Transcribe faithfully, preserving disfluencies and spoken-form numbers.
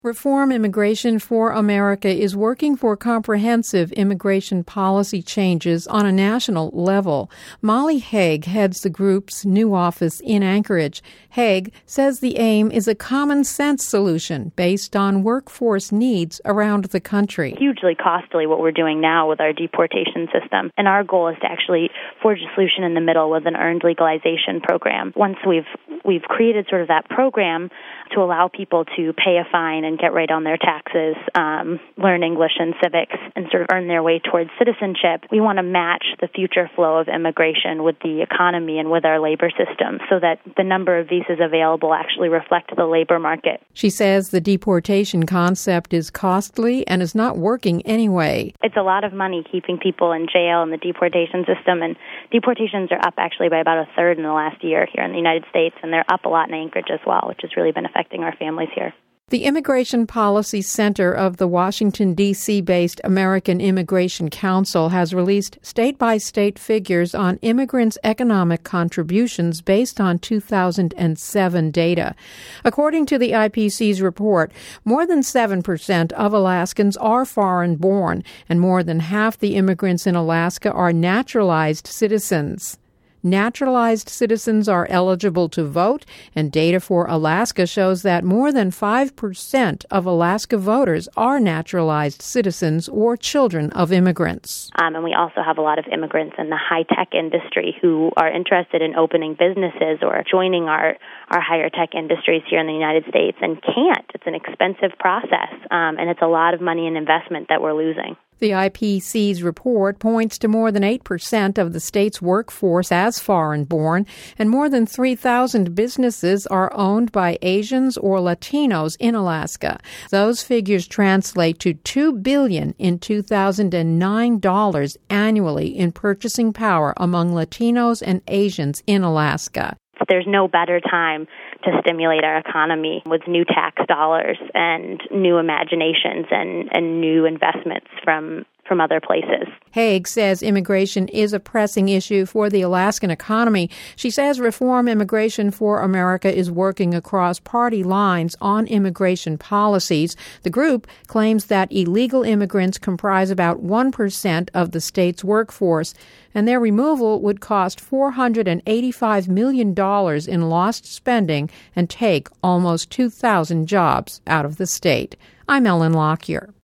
Reform Immigration for America is working for comprehensive immigration policy changes on a national level. Molly Haig heads the group's new office in Anchorage. Haig says the aim is a common-sense solution based on workforce needs around the country. Hugely costly what we're doing now with our deportation system, and our goal is to actually forge a solution in the middle with an earned legalization program. Once we've we've created sort of that program to allow people to pay a fine and get right on their taxes, um, learn English and civics, and sort of earn their way towards citizenship, we want to match the future flow of immigration with the economy and with our labor system so that the number of visas available actually reflect the labor market. She says the deportation concept is costly and is not working anyway. It's a lot of money keeping people in jail in the deportation system, and deportations are up actually by about a third in the last year here in the United States, and they're up a lot in Anchorage as well, which has really been affecting our families here. The Immigration Policy Center of the Washington, D C-based American Immigration Council has released state-by-state figures on immigrants' economic contributions based on two thousand seven data. According to the I P C's report, more than seven percent of Alaskans are foreign-born, and more than half the immigrants in Alaska are naturalized citizens. Naturalized citizens are eligible to vote, and data for Alaska shows that more than five percent of Alaska voters are naturalized citizens or children of immigrants. Um, and we also have a lot of immigrants in the high-tech industry who are interested in opening businesses or joining our, our higher-tech industries here in the United States and can't. It's an expensive process, um, and it's a lot of money and investment that we're losing. The I P C's report points to more than eight percent of the state's workforce as foreign-born, and more than three thousand businesses are owned by Asians or Latinos in Alaska. Those figures translate to two billion dollars in two thousand nine dollars annually in purchasing power among Latinos and Asians in Alaska. There's no better time to stimulate our economy with new tax dollars and new imaginations and, and new investments from from other places. Haig says immigration is a pressing issue for the Alaskan economy. She says Reform Immigration for America is working across party lines on immigration policies. The group claims that illegal immigrants comprise about one percent of the state's workforce, and their removal would cost four hundred eighty-five million dollars in lost spending and take almost two thousand jobs out of the state. I'm Ellen Lockyer.